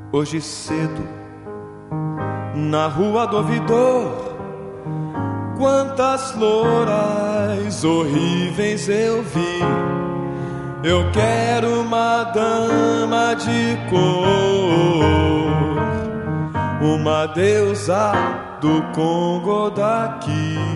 Hoje cedo, na rua do ouvidor, quantas louras horríveis eu vi. Eu quero uma dama de cor, uma deusa do Congo daqui.